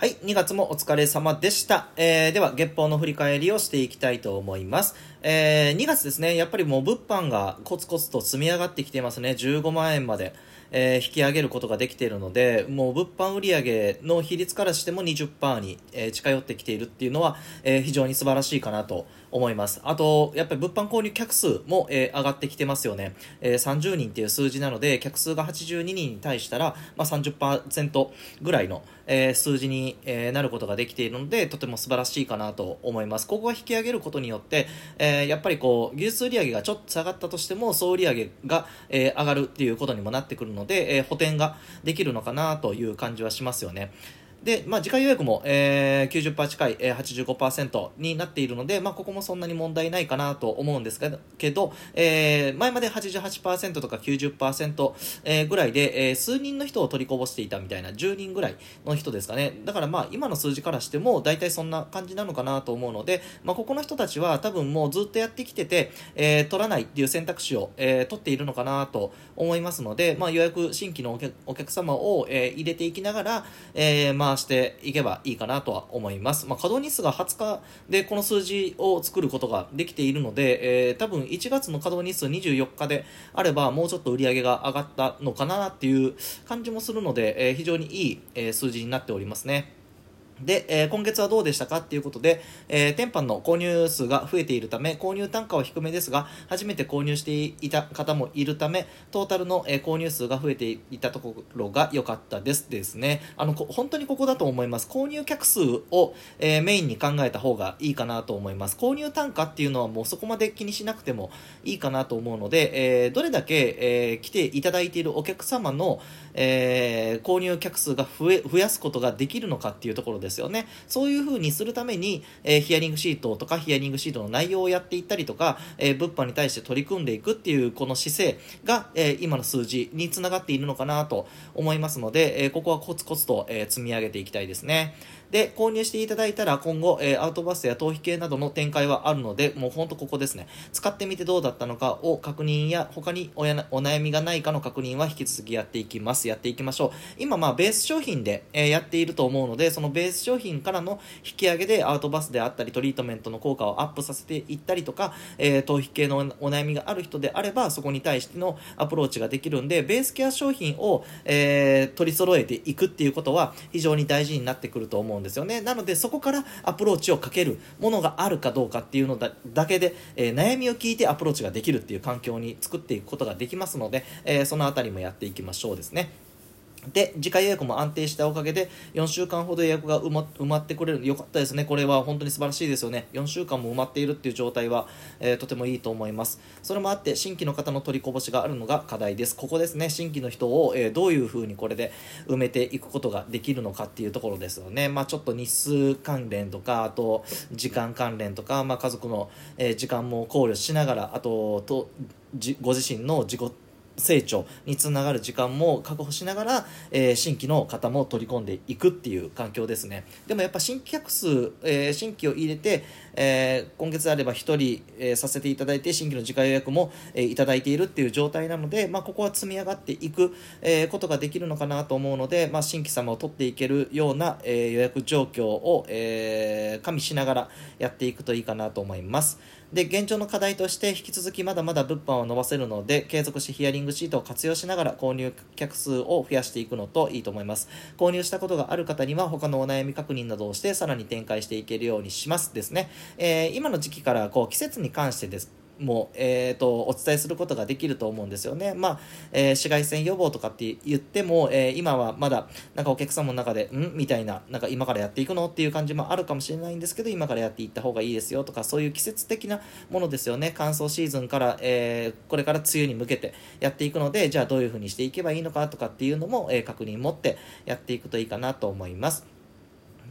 はい、2月もお疲れ様でした。では、月報の振り返りをしていきたいと思います。2月ですね、やっぱりもう物販がコツコツと積み上がってきていますね。15万円まで、引き上げることができているので、もう物販売上の比率からしても20%に、近寄ってきているっていうのは、非常に素晴らしいかなと思います。あと、やっぱり物販購入客数も、上がってきてますよね。30人っていう数字なので、客数が82人に対したら、30% ぐらいの、数字に、なることができているので、とても素晴らしいかなと思います。ここが引き上げることによって、やっぱりこう技術売上がちょっと下がったとしても総売上が、上がるっていうことにもなってくるので、補填ができるのかなという感じはしますよね。で、次回予約も、90% 近い、85% になっているので、ここもそんなに問題ないかなと思うんですけど、前まで 88% とか 90%、ぐらいで、数人の人を取りこぼしていたみたいな、10人ぐらいの人ですかね。だから今の数字からしても大体そんな感じなのかなと思うので、ここの人たちは多分もうずっとやってきてて、取らないっていう選択肢を、取っているのかなと思いますので、予約新規のお客様を、入れていきながら、回していけばいいかなとは思います。稼働日数が20日でこの数字を作ることができているので、多分1月の稼働日数24日であればもうちょっと売り上げが上がったのかなっていう感じもするので、非常にいい、数字になっておりますね。で、今月はどうでしたかっていうことで、天販の購入数が増えているため、購入単価は低めですが、初めて購入していた方もいるため、トータルの、購入数が増えていたところが良かったですね。本当にここだと思います。購入客数を、メインに考えた方がいいかなと思います。購入単価っていうのはもうそこまで気にしなくてもいいかなと思うので、どれだけ、来ていただいているお客様の、購入客数が増やすことができるのかっていうところですよね。そういう風にするために、ヒアリングシートとかヒアリングシートの内容をやっていったりとか、物販に対して取り組んでいくっていうこの姿勢が、今の数字につながっているのかなと思いますので、ここはコツコツと、積み上げていきたいですね。で、購入していただいたら今後、アウトバスや頭皮系などの展開はあるので、もうほんとここですね。使ってみてどうだったのかを確認や、他にお悩みがないかの確認は引き続きやっていきます。やっていきましょう。今、ベース商品で、やっていると思うので、そのベース商品からの引き上げでアウトバスであったり、トリートメントの効果をアップさせていったりとか、頭皮系のお悩みがある人であれば、そこに対してのアプローチができるんで、ベースケア商品を、取り揃えていくっていうことは非常に大事になってくると思うんですよね。なのでそこからアプローチをかけるものがあるかどうかっていうのだけで、悩みを聞いてアプローチができるっていう環境に作っていくことができますので、そのあたりもやっていきましょうですね。で、次回予約も安定したおかげで4週間ほど予約が埋まってくれる。よかったですね。これは本当に素晴らしいですよね。4週間も埋まっているっていう状態は、とてもいいと思います。それもあって新規の方の取りこぼしがあるのが課題です。ここですね。新規の人を、どういうふうにこれで埋めていくことができるのかっていうところですよね。ちょっと日数関連とか、あと時間関連とか、家族の、時間も考慮しながら、あとご自身の自己成長につながる時間も確保しながら、新規の方も取り込んでいくっていう環境ですね。でもやっぱ新規客数、新規を入れて、今月であれば1人、させていただいて新規の次回予約も、いただいているっていう状態なので、ここは積み上がっていく、ことができるのかなと思うので、新規様を取っていけるような、予約状況を、加味しながらやっていくといいかなと思います。で、現状の課題として引き続きまだまだ物販を伸ばせるので、継続してヒアリングシートを活用しながら購入客数を増やしていくのといいと思います。購入したことがある方には他のお悩み確認などをしてさらに展開していけるようにしますですね。今の時期から季節に関してですもう、お伝えすることができると思うんですよね。紫外線予防とかって言っても、今はまだお客様の中でみたいな、今からやっていくのっていう感じもあるかもしれないんですけど、今からやっていった方がいいですよとか、そういう季節的なものですよね。乾燥シーズンから、これから梅雨に向けてやっていくので、じゃあどういう風にしていけばいいのかとかっていうのも、確認持ってやっていくといいかなと思います。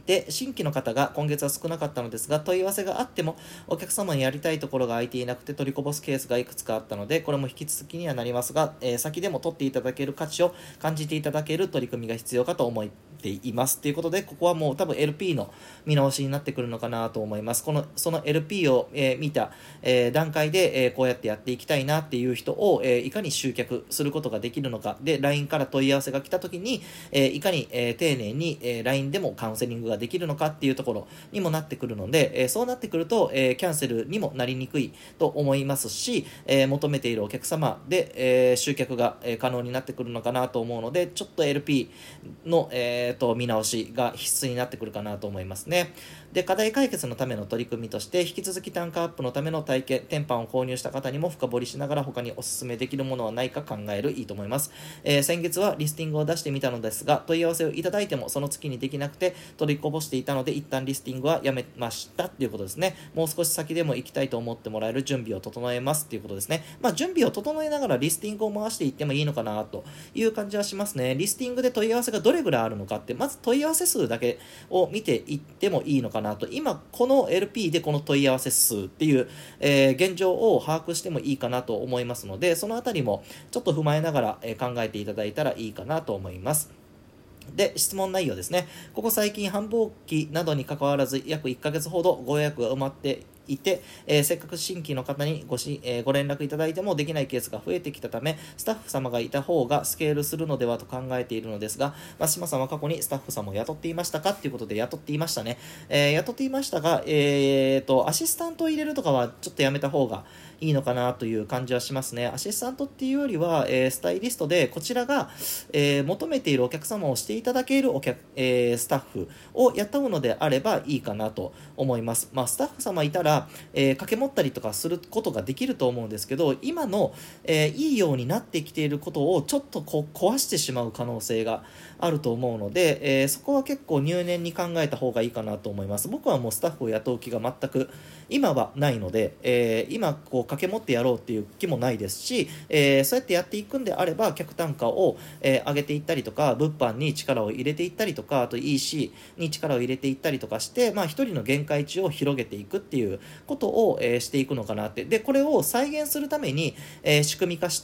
で、新規の方が今月は少なかったのですが、問い合わせがあっても、お客様にやりたいところが空いていなくて取りこぼすケースがいくつかあったので、これも引き続きにはなりますが、先でも取っていただける価値を感じていただける取り組みが必要かと思っています。ということで、ここはもう多分 LP の見直しになってくるのかなと思います。その LP を、見た、段階で、こうやってやっていきたいなっていう人を、いかに集客することができるのか。で、LINE から問い合わせが来た時に、いかに、丁寧に、LINE でもカウンセリングができるのかっていうところにもなってくるので、そうなってくると、キャンセルにもなりにくいと思いますし、求めているお客様で、集客が、可能になってくるのかなと思うので、ちょっと LP の、見直しが必須になってくるかなと思いますね。で、課題解決のための取り組みとして、引き続き単価アップのための体験、天板を購入した方にも深掘りしながら他にお勧めできるものはないか考えるいいと思います。先月はリスティングを出してみたのですが、問い合わせをいただいてもその月にできなくて取りこぼしていたので、一旦リスティングはやめましたっていうことですね。もう少し先でも行きたいと思ってもらえる準備を整えますっていうことですね。準備を整えながらリスティングを回していってもいいのかなという感じはしますね。リスティングで問い合わせがどれぐらいあるのかって、まず問い合わせ数だけを見ていってもいいのかなと。今、この LP でこの問い合わせ数っていう、現状を把握してもいいかなと思いますので、そのあたりもちょっと踏まえながら、考えていただいたらいいかなと思います。で、質問内容ですね。ここ最近繁忙期などに関わらず約1ヶ月ほどご予約が埋まっていて、せっかく新規の方にご連絡いただいてもできないケースが増えてきたため、スタッフ様がいた方がスケールするのではと考えているのですが、松島さんは過去にスタッフ様を雇っていましたかということで、雇っていましたね。雇っていましたが、アシスタントを入れるとかはちょっとやめた方がいいのかなという感じはしますね。アシスタントっていうよりは、スタイリストでこちらが、求めているお客様をしていただけるスタッフを雇うのであればいいかなと思います。スタッフ様いたら、掛け持ったりとかすることができると思うんですけど、今の、いいようになってきていることをちょっと壊してしまう可能性があると思うので、そこは結構入念に考えた方がいいかなと思います。僕はもうスタッフを雇う気が全く今はないので、今掛け持ってやろうっていう気もないですし、そうやってやっていくんであれば客単価を、上げていったりとか、物販に力を入れていったりとか、あと EC に力を入れていったりとかして、一人の限界値を広げていくっていうことを、していくのかなって。で、これを再現するために、仕組み化して、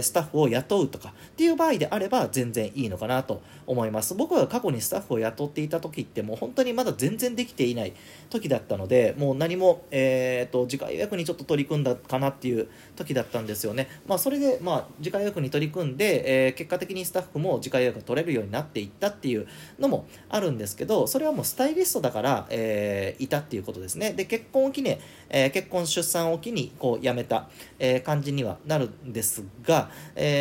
スタッフを雇うとかっていう場合であれば全然いいのかなと思います。僕は過去にスタッフを雇っていた時ってもう本当にまだ全然できていない時だったので、もう何も、次回予約にちょっと取り組んだかなっていう時だったんですよね。それで、次回予約に取り組んで、結果的にスタッフも次回予約が取れるようになっていったっていうのもあるんですけど、それはもうスタイリストだから、いたっていうことですね。で、結婚を機に、結婚出産を機に辞めた、感じにはなるんですが、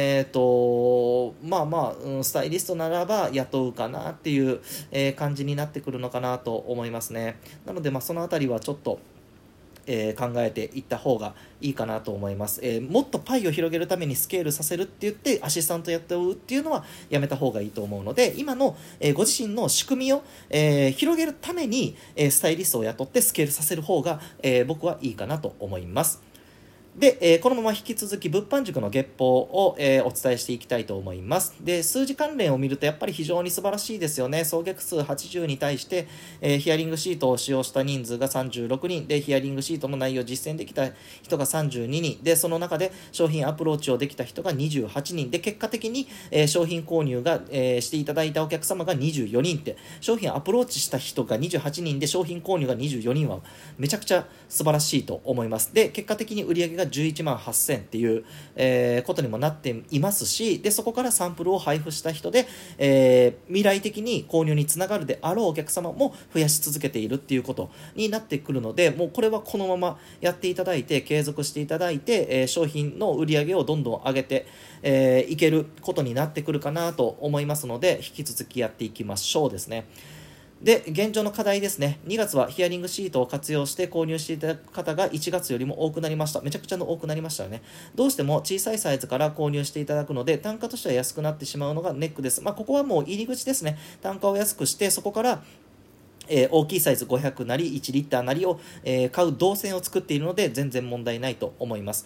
スタイリストならば雇うかなっていう、感じになってくるのかなと思いますね。なので、そのあたりはちょっと考えていった方がいいかなと思います。もっとパイを広げるためにスケールさせるって言ってアシスタントやっておくっていうのはやめた方がいいと思うので、今の、ご自身の仕組みを、広げるために、スタイリストを雇ってスケールさせる方が、僕はいいかなと思います。で、このまま引き続き物販塾の月報を、お伝えしていきたいと思います。で、数字関連を見るとやっぱり非常に素晴らしいですよね。総客数80に対して、ヒアリングシートを使用した人数が36人で、ヒアリングシートの内容を実践できた人が32人で、その中で商品アプローチをできた人が28人で、結果的に、商品購入が、していただいたお客様が24人って、商品アプローチした人が28人で商品購入が24人はめちゃくちゃ素晴らしいと思います。で、結果的に売上が11万8000っていう、ことにもなっていますし、でそこからサンプルを配布した人で、未来的に購入につながるであろうお客様も増やし続けているっていうことになってくるので、もうこれはこのままやっていただいて継続していただいて、商品の売り上げをどんどん上げて、いけることになってくるかなと思いますので、引き続きやっていきましょうですね。で、現状の課題ですね。2月はヒアリングシートを活用して購入していただく方が1月よりも多くなりました。めちゃくちゃ多くなりましたよね。どうしても小さいサイズから購入していただくので、単価としては安くなってしまうのがネックです。ここはもう入り口ですね。単価を安くして、そこから大きいサイズ500なり1リッターなりを、買う動線を作っているので全然問題ないと思います。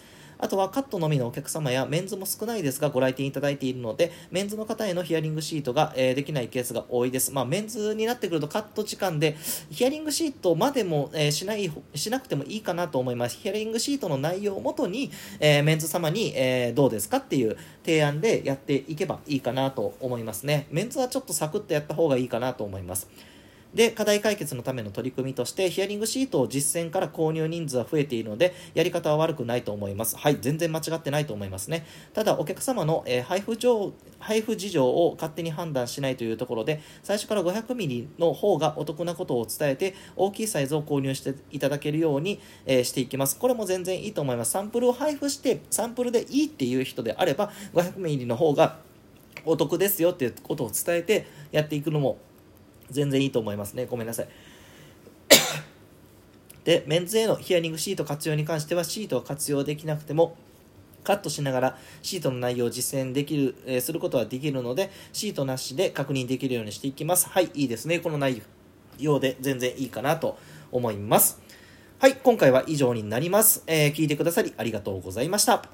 あとはカットのみのお客様やメンズも少ないですがご来店いただいているので、メンズの方へのヒアリングシートが、できないケースが多いです。メンズになってくるとカット時間でヒアリングシートまでも、しなくてもいいかなと思います。ヒアリングシートの内容をもとに、メンズ様に、どうですかっていう提案でやっていけばいいかなと思いますね。メンズはちょっとサクッとやった方がいいかなと思います。で、課題解決のための取り組みとして、ヒアリングシートを実践から購入人数は増えているので、やり方は悪くないと思います。はい、全然間違ってないと思いますね。ただ、お客様の、配布事情を勝手に判断しないというところで、最初から 500ml の方がお得なことを伝えて、大きいサイズを購入していただけるように、していきます。これも全然いいと思います。サンプルを配布して、サンプルでいいっていう人であれば、500ml の方がお得ですよっていうことを伝えてやっていくのも全然いいと思いますね。ごめんなさい。で、メンズへのヒアリングシート活用に関しては、シートを活用できなくても、カットしながらシートの内容を実践できる、することはできるので、シートなしで確認できるようにしていきます。はい、いいですね。この内容で全然いいかなと思います。はい、今回は以上になります。聞いてくださりありがとうございました。